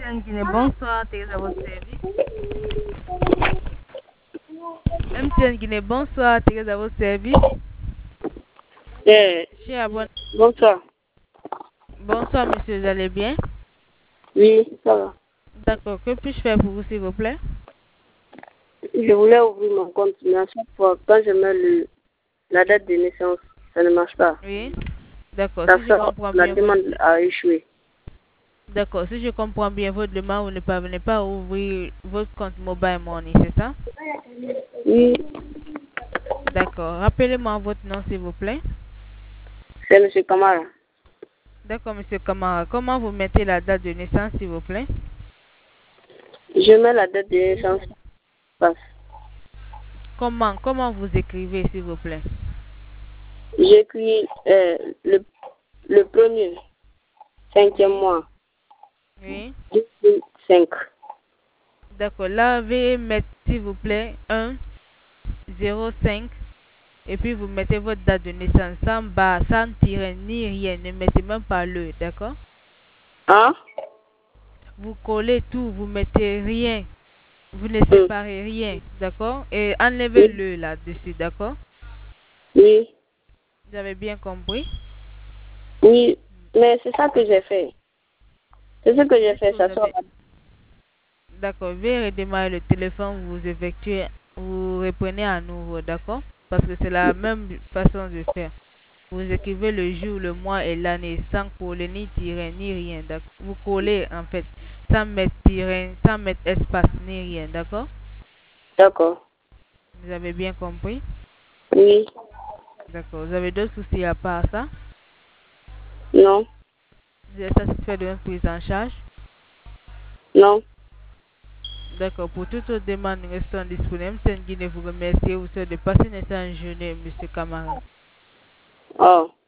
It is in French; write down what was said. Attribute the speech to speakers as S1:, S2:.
S1: Guinée, bonsoir, Thérèse à votre service. MTN Guinée, bonsoir, Thérèse à votre service.
S2: Bonsoir.
S1: Bonsoir, monsieur, vous allez bien?
S2: Oui, ça va.
S1: D'accord, que puis-je faire pour vous, s'il vous plaît?
S2: Je voulais ouvrir mon compte, mais à chaque fois, quand je mets la date de naissance, ça ne marche pas.
S1: Oui, d'accord,
S2: Ça
S1: si je
S2: sort,
S1: comprends
S2: la
S1: bien
S2: demande a échoué.
S1: D'accord, si je comprends bien votre demande, vous ne parvenez pas à ouvrir votre compte Mobile Money, c'est ça?
S2: Oui,
S1: D'accord, rappelez-moi votre nom, s'il vous plaît.
S2: c'est M. Kamara.
S1: D'accord, monsieur Kamara, comment vous mettez la date de naissance, s'il vous plaît?
S2: Je mets la date de naissance. Passe.
S1: Comment vous écrivez, s'il vous plaît?
S2: J'écris le premier, 5e mois,
S1: Oui.
S2: 5.
S1: D'accord, là, veuillez mettre, s'il vous plaît, 1, 0, 5, et puis vous mettez votre date de naissance sans barre, sans tiret, ni rien, ne mettez même pas le, d'accord?
S2: Hein?
S1: Vous collez tout, vous mettez rien, vous ne
S2: Mm.
S1: séparez rien, d'accord? Et enlevez
S2: Oui.
S1: le là-dessus, d'accord?
S2: Oui,
S1: Vous avez bien compris?
S2: oui, mais c'est ça que j'ai fait. C'est ce que j'ai
S1: Est-ce que
S2: fait, ça
S1: vous
S2: sort.
S1: avez... D'accord, veuillez redémarrer le téléphone, vous effectuez, vous reprenez à nouveau, d'accord? Parce que c'est la même façon de faire. Vous écrivez le jour, le mois et l'année sans coller ni tirer ni rien, d'accord? Vous collez en fait sans mettre tirer, sans mettre espace ni rien, d'accord?
S2: D'accord.
S1: Vous avez bien compris?
S2: Oui,
S1: D'accord. Vous avez d'autres soucis à part ça?
S2: non,
S1: Vous êtes satisfait de votre prise en charge?
S2: non.
S1: D'accord. Pour toute autre demande, nous restons disponibles. C'est Guinée vous remercie. Vous souhaite de passer une excellente journée, monsieur Camara.
S2: Oh.